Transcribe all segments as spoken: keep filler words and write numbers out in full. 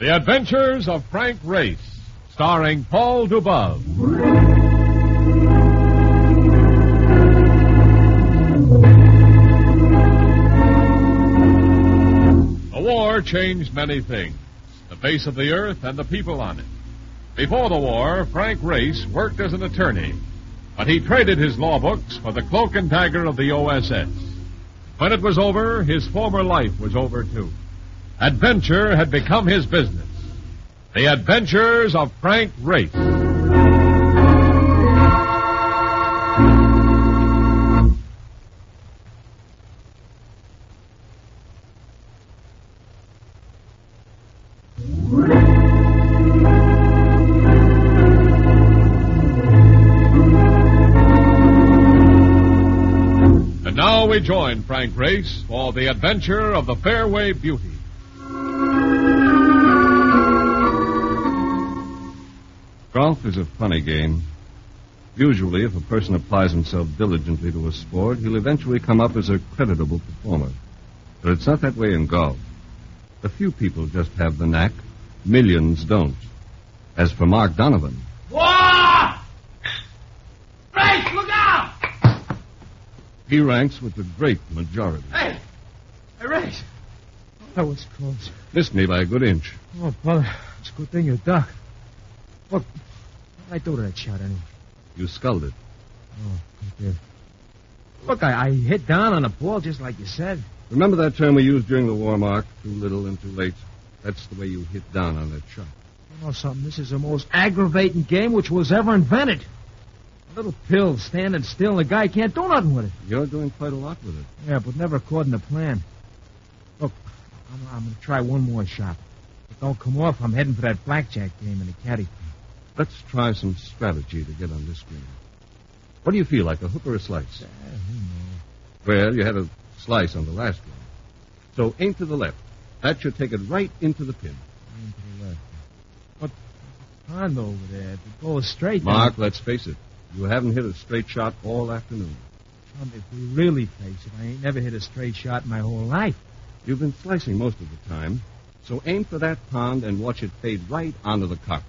The Adventures of Frank Race, starring Paul Dubov. The war changed many things, the face of the earth and the people on it. Before the war, Frank Race worked as an attorney, but he traded his law books for the cloak and dagger of the O S S. When it was over, his former life was over, too. Adventure had become his business. The Adventures of Frank Race. And now we join Frank Race for the adventure of the Fairway Beauty. Golf is a funny game. Usually, if a person applies himself diligently to a sport, he'll eventually come up as a creditable performer. But it's not that way in golf. A few people just have the knack. Millions don't. As for Mark Donovan... Whoa! Race, look out! He ranks with the great majority. Hey! Hey, Race! That was close. Missed me by a good inch. Oh, brother, it's a good thing you ducked. Look, what did I do to that shot anyway? You sculled it. Oh, I did. Look, I, I hit down on the ball just like you said. Remember that term we used during the war, Mark? Too little and too late. That's the way you hit down on that shot. You know something? This is the most aggravating game which was ever invented. A little pill standing still, and the guy can't do nothing with it. You're doing quite a lot with it. Yeah, but never according to plan. Look, I'm, I'm going to try one more shot. If it don't come off, I'm heading for that blackjack game in the caddy. Let's try some strategy to get on this green. What do you feel, like a hook or a slice? Uh, who knows? Well, you had a slice on the last one. So aim to the left. That should take it right into the pin. Aim to the left. But the pond over there, if it goes straight... Mark, let's face it. You haven't hit a straight shot all afternoon. Chum, if we really face it, I ain't never hit a straight shot in my whole life. You've been slicing most of the time. So aim for that pond and watch it fade right onto the carpet.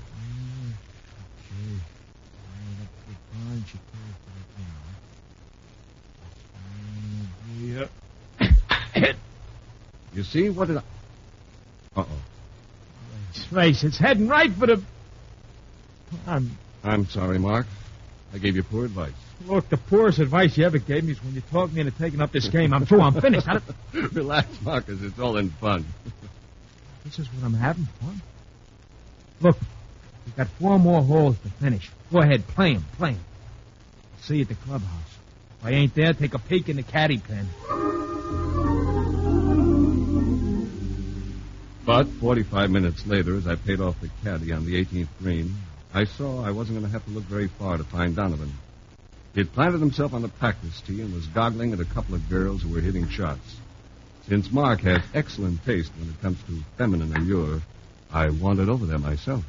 You see? What did I... Uh-oh. Race, it's heading right for the... I'm... I'm sorry, Mark. I gave you poor advice. Look, the poorest advice you ever gave me is when you talked me into taking up this game. I'm through. I'm finished. I Relax, Marcus. It's all in fun. This is what I'm having fun. Look, we've got four more holes to finish. Go ahead, play 'em, play 'em. See you at the clubhouse. If I ain't there, take a peek in the caddy pen. But forty-five minutes later, as I paid off the caddy on the eighteenth green, I saw I wasn't going to have to look very far to find Donovan. He had planted himself on the practice tee and was goggling at a couple of girls who were hitting shots. Since Mark has excellent taste when it comes to feminine allure, I wandered over there myself.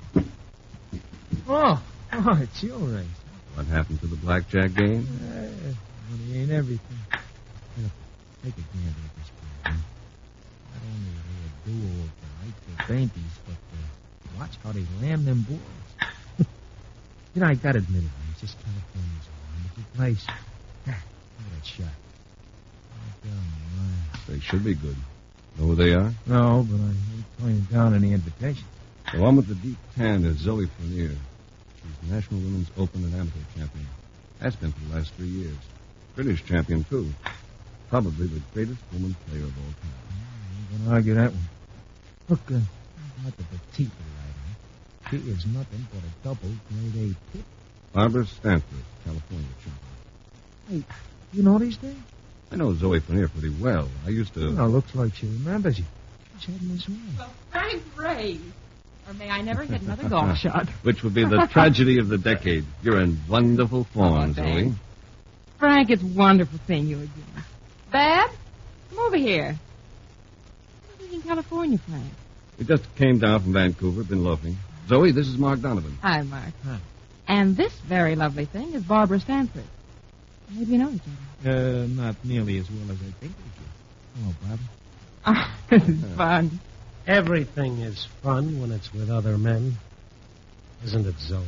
Oh, oh, it's your race. What happened to the blackjack game? Uh, money ain't everything. Here, take a gander at this point, huh? Not only are they a duo of delightful dainties, but uh, watch how they lam them balls. You know, I gotta admit it, man. It's just California's a wonderful place. Ah, look at that shot. Right down the line. They should be good. Know who they are? No, but I ain't playing down any invitation. The one with the deep tan is Zoe Fournier. She's the National Women's Open and Amateur champion. Has been for the last three years. British champion, too. Probably the greatest woman player of all time. I ain't gonna argue that one. Look, uh, not the petite right, huh? She is nothing but a double grade A tip. Barbara Stanford, California champion. Hey, you know these things? I know Zoe Fournier pretty well. I used to... No, looks like she remembers you. She's heading this way. Well, Frank Race. Or may I never hit another golf shot. Which would be the tragedy of the decade. You're in wonderful form, Oh, Zoe. Frank, it's wonderful seeing you again. Bab, come over here. What are you in California, Frank? We just came down from Vancouver, been loafing. Zoe, this is Mark Donovan. Hi, Mark. Hi. And this very lovely thing is Barbara Stanford. Maybe you know each other. Uh, not nearly as well as I think we do. Oh, Bob. Oh, this is fun. Everything is fun when it's with other men. Isn't it, Zoe?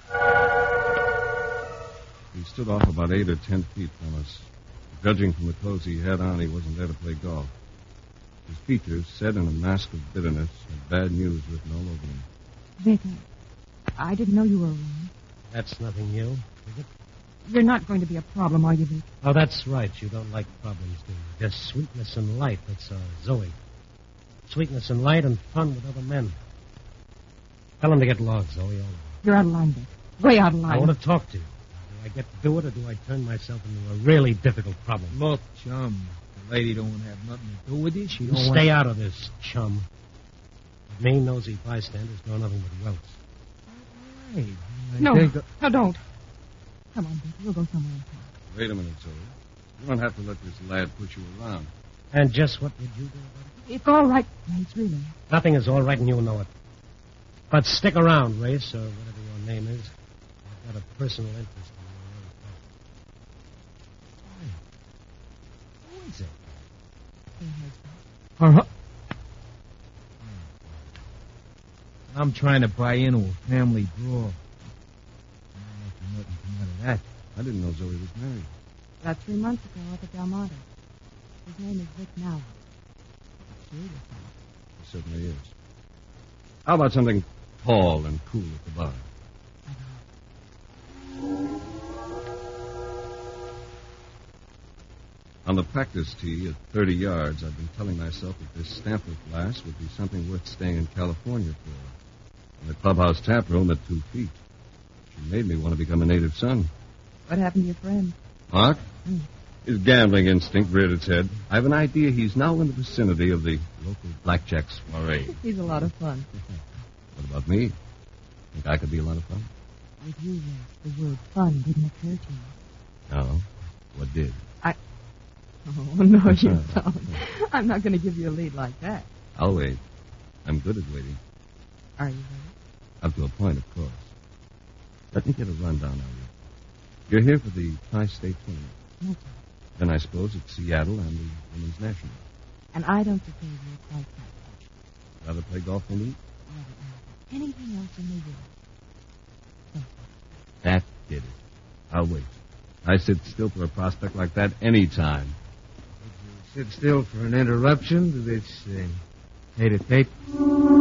He stood off about eight or ten feet from us. Judging from the clothes he had on, he wasn't there to play golf. His features, set in a mask of bitterness, had bad news written all over them. Vic, I didn't know you were around. That's nothing new, is it? You're not going to be a problem, are you, Vic? Oh, that's right. You don't like problems, do you? Just sweetness and light. That's uh, Zoe. Sweetness and light and fun with other men. Tell him to get lost, Zoe. All right. You're out of line, Vic. Way out of line. I want to talk to you. Do I get to do it, or do I turn myself into a really difficult problem? Look, chum, the lady don't have nothing to do with this. She You don't stay want... out of this, chum. With me, nosy bystanders know nothing but welts. Hey, I No, think... no, don't. Come on, Vic. We'll go somewhere and talk. Wait a minute, Zoe. You don't have to let this lad push you around. And just what would you do about it? It's all right, Race, really. Nothing is all right, and you know it. But stick around, Race, or whatever your name is. I've got a personal interest in your Who is it? Hey, Uh-huh. I'm trying to buy into a family brawl. I don't know if nothing come out of that. I didn't know Zoe was married. About three months ago up at Del Monte. His name is Vic Mallory. Serious fellow. He certainly is. How about something tall and cool at the bar? On the practice tee at thirty yards, I've been telling myself that this Stamper glass would be something worth staying in California for. In the clubhouse tap room at two feet. She made me want to become a native son. What happened to your friend? Mark? Hmm. His gambling instinct reared its head. I have an idea he's now in the vicinity of the local blackjack soiree. He's a lot of fun. What about me? Think I could be a lot of fun? With you, Race, the word fun didn't occur to you. No. What did? Oh, no, you don't. I'm not going to give you a lead like that. I'll wait. I'm good at waiting. Are you ready? Up to a point, of course. Let me get a rundown on you. You're here for the Tri-State Tournament. No, sir. Then I suppose it's Seattle and the Women's National. And I don't suppose you're quite that much. Rather play golf than eat? Anything else in the world? So, That did it. I'll wait. I sit still for a prospect like that any time. Sit still for an interruption to this uh, tater tape. A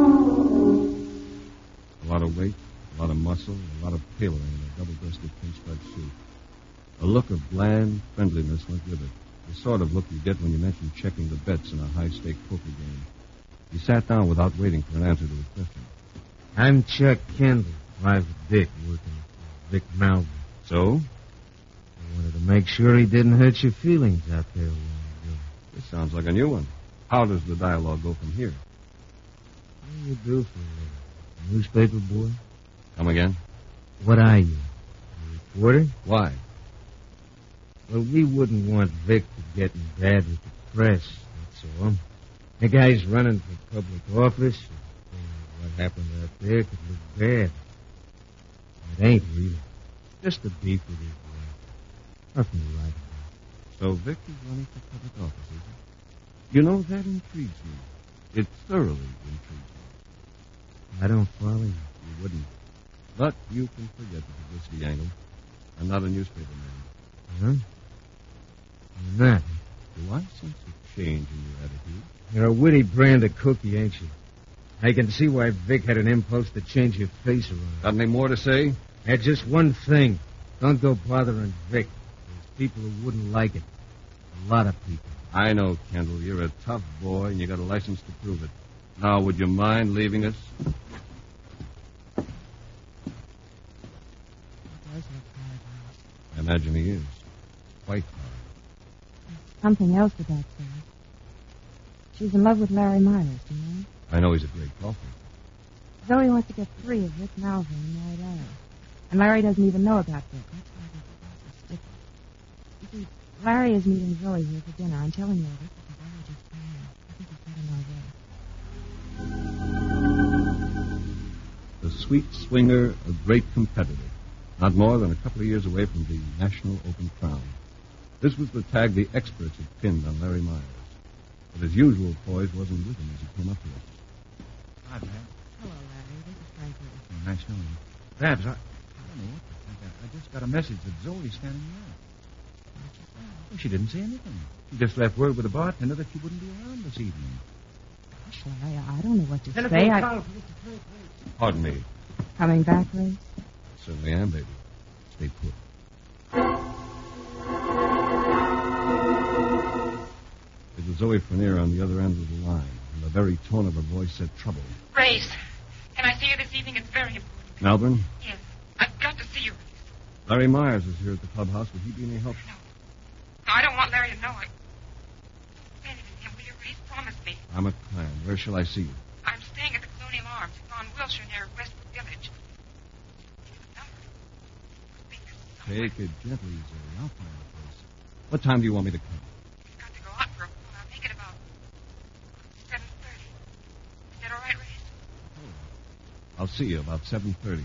lot of weight, a lot of muscle, a lot of tailoring in a double-breasted pinstripe suit. A look of bland friendliness went with it. The sort of look you get when you mention checking the bets in a high-stake poker game. He sat down without waiting for an answer to his question. I'm Chuck Kendall, Private Dick, working for Vic Malvern. So? I wanted to make sure he didn't hurt your feelings out there a while ago. This sounds like a new one. How does the dialogue go from here? What do you do for a living? A newspaper boy? Come again? What are you? A reporter? Why? Well, we wouldn't want Vic to get in bad with the press, that's all. The guy's running for public office. What happened out there could look bad. It ain't really. Just a beef with his wife. Nothing to write about. So Vic is running for public office, is he? You know, that intrigues me. It thoroughly intrigues me. I don't follow you. You wouldn't. But you can forget the publicity angle. I'm not a newspaper man. Huh? You're not. Do I sense a change in your attitude? You're a witty brand of cookie, ain't you? I can see why Vic had an impulse to change your face around. Got any more to say? That's just one thing. Don't go bothering Vic. There's people who wouldn't like it. A lot of people. I know, Kendall. You're a tough boy, and you got a license to prove it. Now, would you mind leaving us? It does look hard, Race. I imagine he is. Quite hard. Something else about Sarah. She's in love with Larry Myers, do you know? I know he's a great golfer. Zoe wants to get free of Vic Malvern and marry Larry. And Larry doesn't even know about Vic. That's why this is so sticky. You see, Larry is meeting Zoe here for dinner. I'm telling you this because Larry just came in. I think he's got to know Zoe. The sweet swinger, a great competitor. Not more than a couple of years away from the National Open Crown. This was the tag the experts had pinned on Larry Myers. But his usual poise wasn't with him as he came up to us. Hi, Babs. Hello, Larry. This is Frank Race. Oh, nice knowing you. Babs, I, I don't know what to think. I, I just got a message that Zoe's standing me up. What'd you say? Well, she didn't say anything. She just left word with the bartender that she wouldn't be around this evening. Gosh, Larry, I don't know what to Telephone say. I... call for Mister Frank Race. Pardon me. Coming back, Race? Certainly am, baby. Stay put. It was Zoe Frenier on the other end of the line, and the very tone of her voice said trouble. Race, can I see you this evening? It's very important. Malvern, Yes, I've got to see you. Larry Myers is here at the clubhouse. Would he be any help? No. No, I don't want Larry to know. I... Confided in him. Will you, Race? Promise me. I'm at Clan. Where shall I see you? I'm staying at the Colonial Arms. It's on Wilshire near Westwood Village. Give the number. I think there's someone. Take it gently, Zoe. I'll find a place. What time do you want me to come? He's got to go out for a while. I'll make it about seven thirty. Is that all right, Race? I'll see you about seven thirty.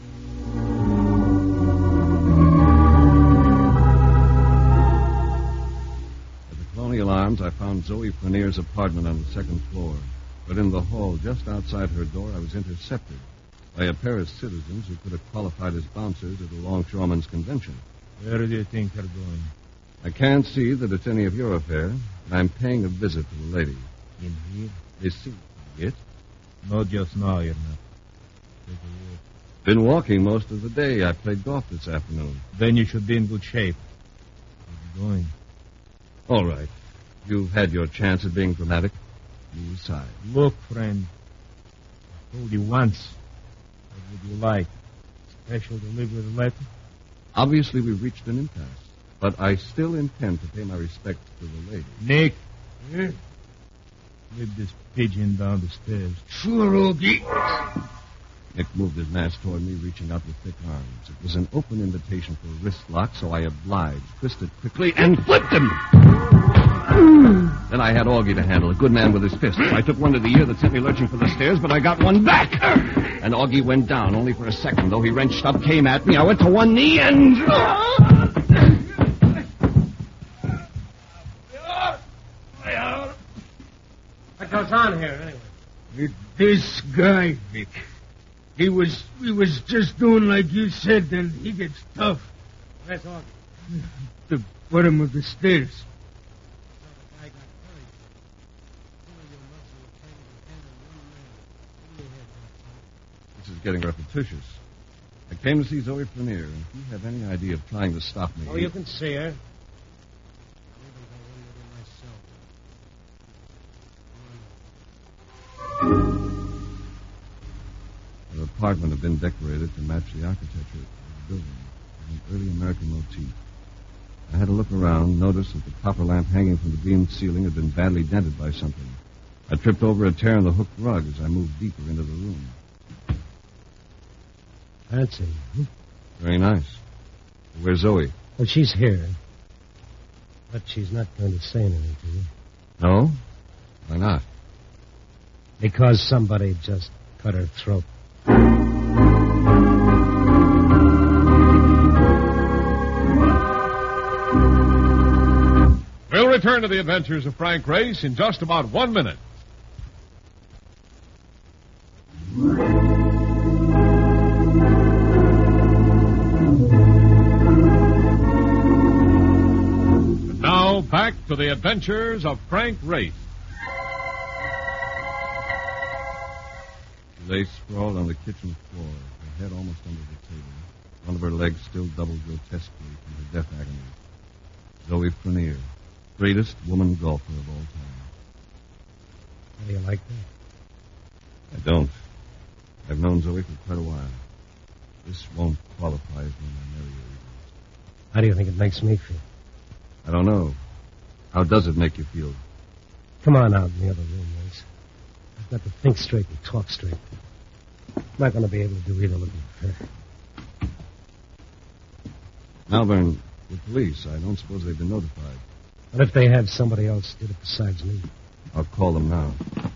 At the Colonial Arms, I found Zoe Frenier's apartment on the second floor. But in the hall, just outside her door, I was intercepted by a pair of citizens who could have qualified as bouncers at a longshoremen's convention. Where do you think they're going? I can't see that it's any of your affair, and I'm paying a visit to the lady. In here? This seems to be it. No, just now, you're not. Take a walk. Been walking most of the day. I played golf this afternoon. Then you should be in good shape. Where are you going? All right. You've had your chance at being dramatic. You decide. Look, friend. I told you once. What would you like? Special delivery letter? Obviously, we've reached an impasse. But I still intend to pay my respects to the lady. Nick. Here. Lead this pigeon down the stairs. Sure, Ogie. Nick moved his mask toward me, reaching out with thick arms. It was an open invitation for a wrist lock, so I obliged, twisted quickly, and flipped him. Then I had Augie to handle, a good man with his fists. I took one to the ear that sent me lurching for the stairs, but I got one back. And Augie went down, only for a second. Though he wrenched up, came at me, I went to one knee and... What goes on here, anyway? It, this guy, Vic. He was he was just doing like you said, then he gets tough. Where's Augie? The bottom of the stairs. The guy got hurt. Two of your muscles were tangled in one man. What do you have there, This is getting repetitious. I came to see Zoe Frenier, and if you have any idea of trying to stop me... Oh, you can see her. I'll even go in with her myself. Her apartment had been decorated to match the architecture of the building, with an early American motif. I had a look around, noticed that the copper lamp hanging from the beamed ceiling had been badly dented by something. I tripped over a tear in the hooked rug as I moved deeper into the room. Fancy. Hmm? Very nice. Where's Zoe? Well, she's here. But she's not going to say anything to you. No? Why not? Because somebody just cut her throat. We'll return to the adventures of Frank Race in just about one minute. And now, back to the adventures of Frank Race. She lay sprawled on the kitchen floor, her head almost under the table, one of her legs still doubled grotesquely from her death agony. Zoe Frenier, greatest woman golfer of all time. How do you like that? I don't. I've known Zoe for quite a while. This won't qualify as when I marry her. How do you think it makes me feel? I don't know. How does it make you feel? Come on out in the other room, Race. I've got to think straight and talk straight. I'm not going to be able to do either looking at her. Malvern, the police. I don't suppose they've been notified. But if they have, somebody else did it besides me. I'll call them now.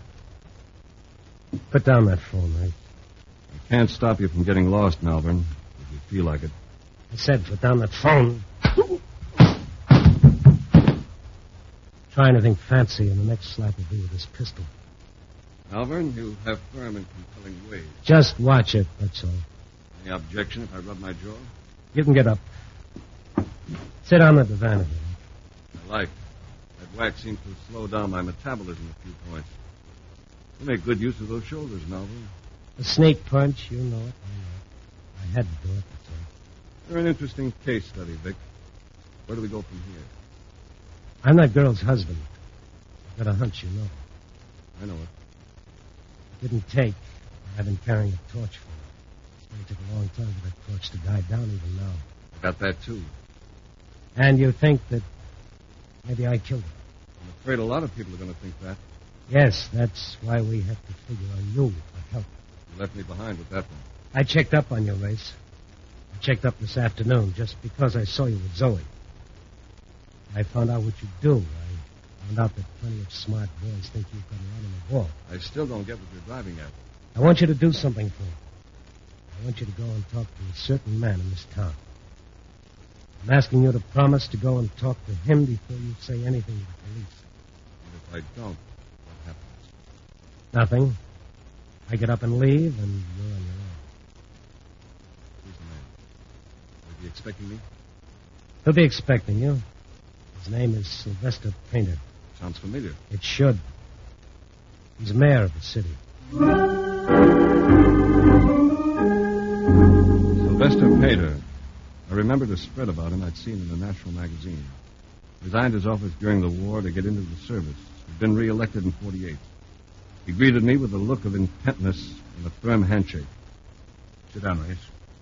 Put down that phone, Ray. I can't stop you from getting lost, Malvern, if you feel like it. I said put down that phone. Try anything fancy, and the next slap will be with this pistol. Malvern, you have firm and compelling ways. Just watch it, that's all. Any objection if I rub my jaw? You can get up. Sit down at the van again. I like. That whack seems to slow down my metabolism a few points. You make good use of those shoulders, Malvern. The snake punch, you know it. I know it. I had to do it, that's all. You're an interesting case study, Vic. Where do we go from here? I'm that girl's husband. I've got a hunch you know. I know it. It didn't take. I've been carrying a torch for her. It's going to take a long time for that torch to die down even now. I got that, too. And you think that maybe I killed her? I'm afraid a lot of people are going to think that. Yes, that's why we have to figure on you for help. You left me behind with that one. I checked up on you, Race. I checked up this afternoon just because I saw you with Zoe. I found out what you do. I found out that plenty of smart boys think you've got a lot on the ball. I still don't get what you're driving at. I want you to do something for me. I want you to go and talk to a certain man in this town. I'm asking you to promise to go and talk to him before you say anything to the police. And if I don't, what happens? Nothing. I get up and leave, and you're on your own. Who's the man? Will he be expecting me? He'll be expecting you. His name is Sylvester Painter. Sounds familiar. It should. He's mayor of the city. Sylvester Pater. I remembered a spread about him I'd seen in a national magazine. Resigned his office during the war to get into the service. He'd been reelected in forty-eight. He greeted me with a look of intentness and a firm handshake. Sit down, Race.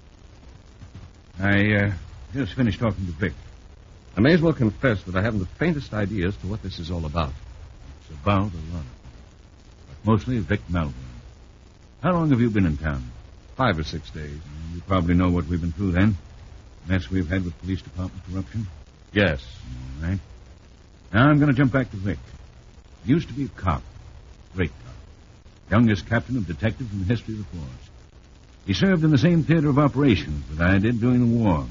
I uh, just finished talking to Vic. I may as well confess that I haven't the faintest idea as to what this is all about. It's about a lot of things. But mostly Vic Malvern. How long have you been in town? Five or six days. You probably know what we've been through then. Mess we've had with police department corruption. Yes. All right. Now I'm going to jump back to Vic. He used to be a cop. Great cop. Youngest captain of detectives in the history of the force. He served in the same theater of operations that I did during the war.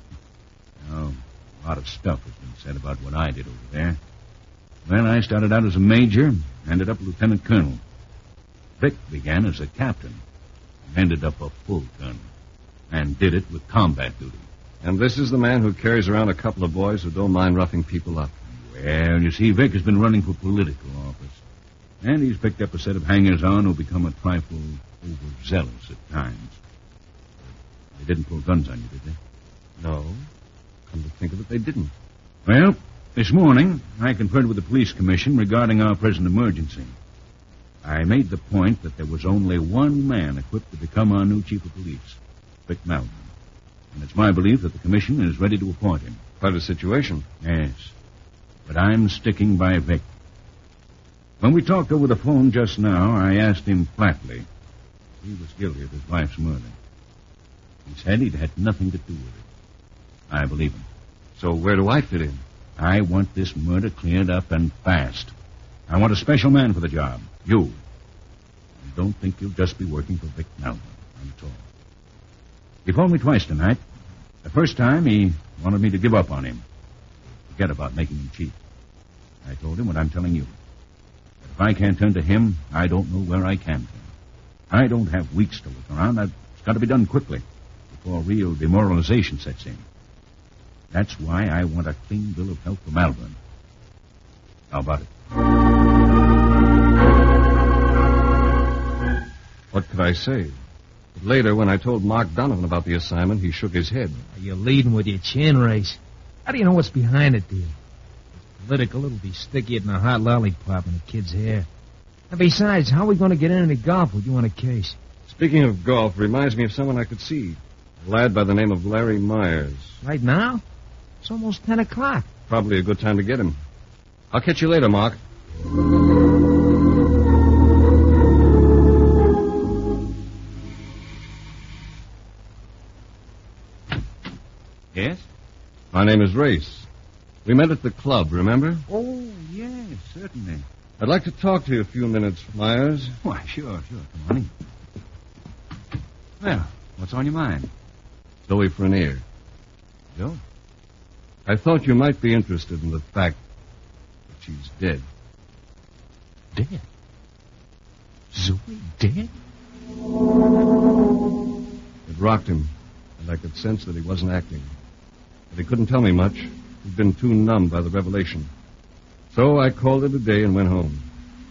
Now, a lot of stuff has been said about what I did over there. Well, I started out as a major, ended up a lieutenant colonel. Vic began as a captain, and ended up a full colonel, and did it with combat duty. And this is the man who carries around a couple of boys who don't mind roughing people up. Well, you see, Vic has been running for political office. And he's picked up a set of hangers-on who become a trifle overzealous at times. They didn't pull guns on you, did they? No. Come to think of it, they didn't. Well, this morning, I conferred with the police commission regarding our present emergency. I made the point that there was only one man equipped to become our new chief of police, Vic Malvern. And it's my belief that the commission is ready to appoint him. Quite a situation. Yes. But I'm sticking by Vic. When we talked over the phone just now, I asked him flatly. He was guilty of his wife's murder. He said he'd had nothing to do with it. I believe him. So where do I fit in? I want this murder cleared up and fast. I want a special man for the job. You. And don't think you'll just be working for Vic Malvern. I'm told. He phoned me twice tonight. The first time, he wanted me to give up on him. Forget about making him chief. I told him what I'm telling you. That if I can't turn to him, I don't know where I can turn. I don't have weeks to look around. It's got to be done quickly before real demoralization sets in. That's why I want a clean bill of health for Malvern. How about it? What could I say? But later, when I told Mark Donovan about the assignment, he shook his head. You're leading with your chin, Race. How do you know what's behind it, dear? It's political. It'll be stickier than a hot lollipop in a kid's hair. And besides, how are we going to get into golf with you on a case? Speaking of golf, reminds me of someone I could see. A lad by the name of Larry Myers. Right now? It's almost ten o'clock. Probably a good time to get him. I'll catch you later, Mark. Yes? My name is Race. We met at the club, remember? Oh, yes, certainly. I'd like to talk to you a few minutes, Myers. Why, sure, sure. Come on in. Well, what's on your mind? Zoe Frenier. Joe? I thought you might be interested in the fact that she's dead. Dead? Zoe dead? It rocked him, and I could sense that he wasn't acting. But he couldn't tell me much. He'd been too numbed by the revelation. So I called it a day and went home.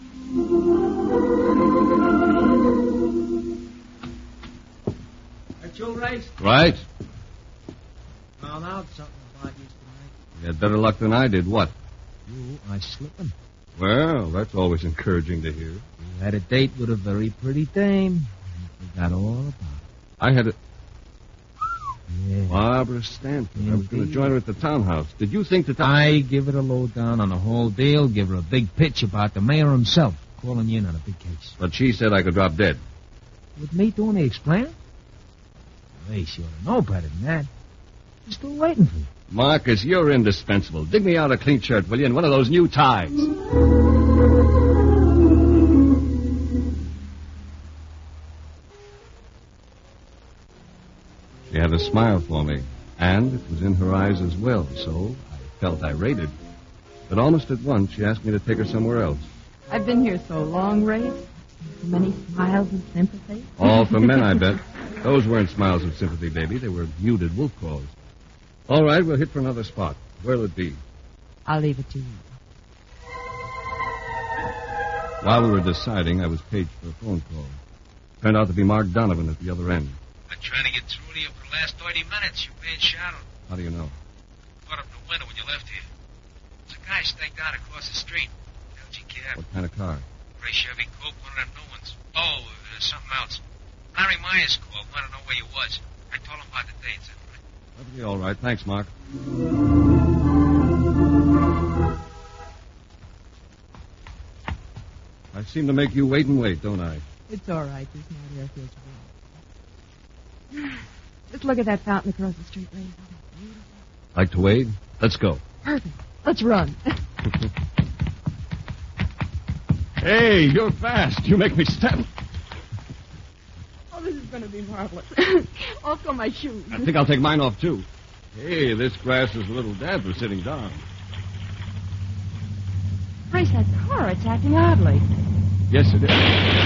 That you, Race? Right. Found out something about you tonight. You had better luck than I did. What? You are slipping. Well, that's always encouraging to hear. You had a date with a very pretty dame. You forgot all about it. I had a... Yeah. Barbara Stanford. I was going to join her at the townhouse. Did you think that... I give it a lowdown on the whole deal, give her a big pitch about the mayor himself calling you in on a big case. But she said I could drop dead. With me doing the explaining? Race, you ought to know better than that. I'm still waiting for you. Marcus, you're indispensable. Dig me out a clean shirt, will you, and one of those new ties. She had a smile for me, and it was in her eyes as well, so I felt irated. But almost at once, she asked me to take her somewhere else. I've been here so long, Ray. Many smiles of sympathy. All for men, I bet. Those weren't smiles of sympathy, baby. They were muted wolf calls. All right, we'll hit for another spot. Where'll it be? I'll leave it to you. While we were deciding, I was paged for a phone call. Turned out to be Mark Donovan at the other end. Been trying to get through to you for the last thirty minutes. You've been shadowed. How do you know? Caught up in the window when you left here. There's a guy staked out across the street. L G cab. What kind of car? Gray Chevy Coupe, one of them new ones. Oh, uh, something else. Larry Myers called. Wanted to know where you was. I told him about the date. Said, That'll be all right. Thanks, Mark. I seem to make you wait and wait, don't I? It's all right. This night air feels well. Just look at that fountain across the street, Ray. Like to wade? Let's go. Perfect. Let's run. Hey, you're fast. You make me step. Oh, this is going to be marvelous. Off go my shoes. I think I'll take mine off, too. Hey, this grass is a little damp for sitting down. Grace, that car, it's acting oddly. Yes, it is.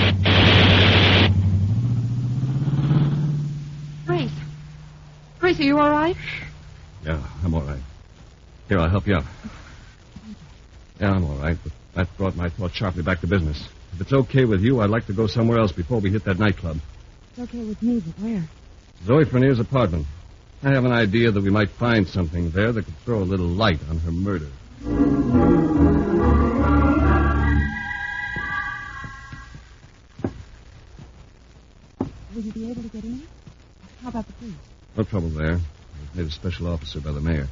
Grace. Grace, are you all right? Yeah, I'm all right. Here, I'll help you up. Yeah, I'm all right, but that brought my thoughts sharply back to business. If it's okay with you, I'd like to go somewhere else before we hit that nightclub. It's okay with me, but where? Zoe Frenier's apartment. I have an idea that we might find something there that could throw a little light on her murder. Will you be able to get in? How about the police? No trouble there. I was made a special officer by the mayor.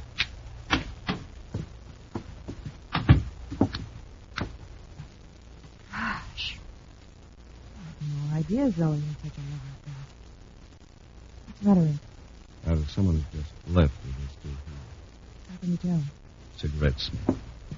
Gosh. I had no idea Zoe was such a lover of that. What's the matter with? Now, there's someone who's just left with us, too. How can you tell? Cigarette smoke.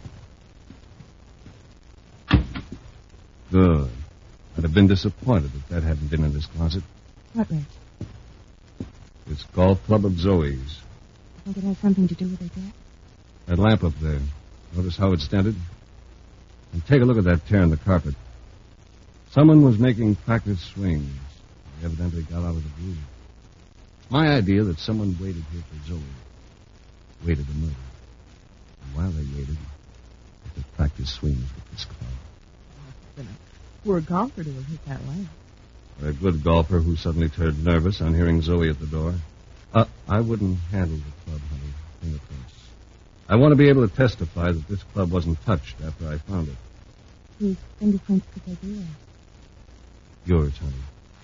Good. I'd have been disappointed if that hadn't been in this closet. What, Ray? This golf club of Zoe's. I think it has something to do with her death. That lamp up there. Notice how it's dented? And take a look at that tear in the carpet. Someone was making practice swings. They evidently got out of the groove. My idea that someone waited here for Zoe. Waited to murder. And while they waited, they could practice swings with this club. Been a poor golfer to have hit that lamp. Or a good golfer who suddenly turned nervous on hearing Zoe at the door. Uh, I wouldn't handle the club, honey. Fingerprints. I want to be able to testify that this club wasn't touched after I found it. Whose fingerprints could they be? Yours, honey.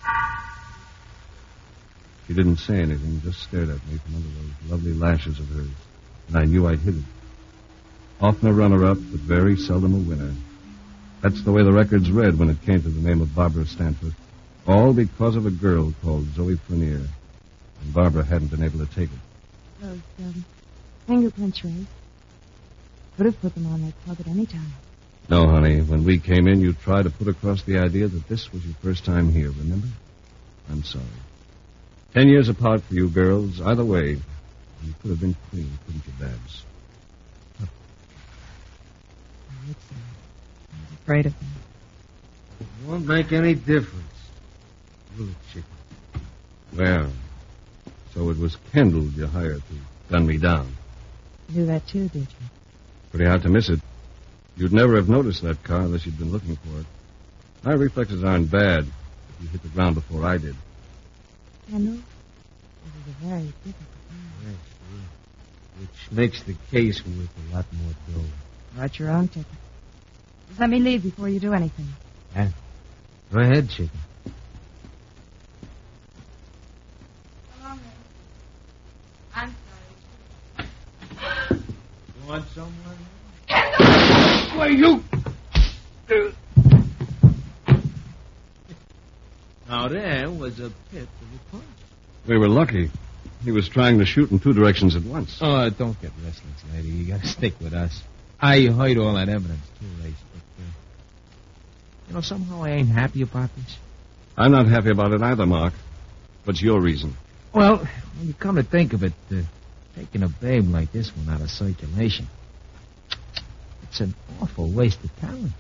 She didn't say anything, just stared at me from under those lovely lashes of hers. And I knew I'd hit it. Often a runner-up, but very seldom a winner. That's the way the records read when it came to the name of Barbara Stanford. All because of a girl called Zoe Frenier. And Barbara hadn't been able to take it. Those um, fingerprints, Ray. Could have put them on that club at any time. No, honey. When we came in, you tried to put across the idea that this was your first time here, remember? I'm sorry. Ten years apart for you girls. Either way, you could have been queen, couldn't you, Babs? Oh, it's, uh, I was afraid of them. Won't make any difference. Will it, Chicken? Well, so it was Kendall you hired to gun me down. You do that too, did you? Pretty hard to miss it. You'd never have noticed that car unless you'd been looking for it. My reflexes aren't bad. You hit the ground before I did. Kendall, this is a very difficult man. Yes, yeah. Which makes the case worth a lot more dough. Write your own ticket. Just let me leave before you do anything. Yeah. Go ahead, Chicken. I'm You want someone? Why, you... Now, there was a pit of a punch. We were lucky. He was trying to shoot in two directions at once. Oh, don't get restless, lady. You gotta stick with us. I heard all that evidence, too, Race, but, uh, you know, somehow I ain't happy about this. I'm not happy about it either, Mark. What's your reason? Well, when you come to think of it, uh, taking a babe like this one out of circulation, it's an awful waste of talent.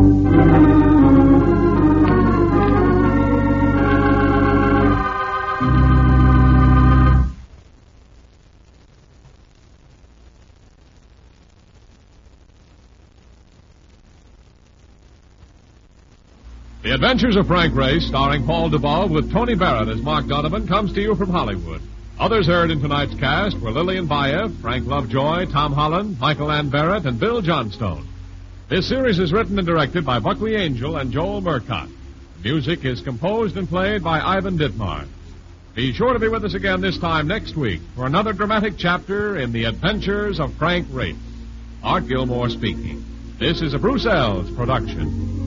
The Adventures of Frank Race, starring Paul Duvall with Tony Barrett as Mark Donovan, comes to you from Hollywood. Others heard in tonight's cast were Lillian Baeff, Frank Lovejoy, Tom Holland, Michael Ann Barrett, and Bill Johnstone. This series is written and directed by Buckley Angel and Joel Murcott. Music is composed and played by Ivan Ditmar. Be sure to be with us again this time next week for another dramatic chapter in The Adventures of Frank Race. Art Gilmore speaking. This is a Bruce Ells production.